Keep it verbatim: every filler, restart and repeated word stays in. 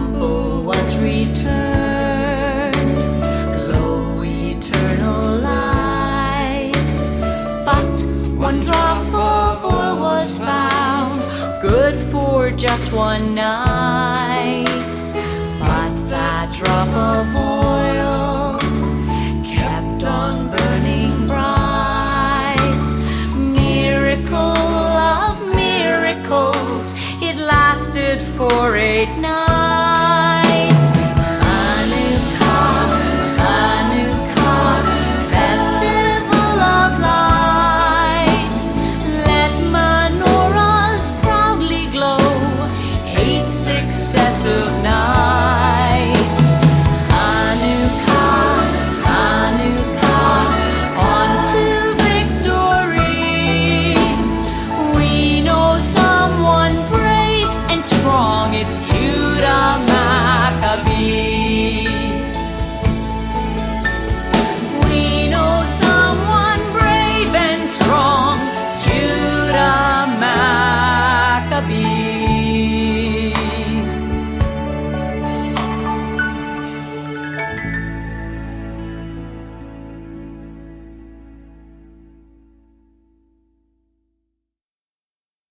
sample was returned, glow eternal light. But one drop of oil was found, good for just one night. But that drop of oil kept on burning bright. Miracle of miracles, it lasted for eight nights.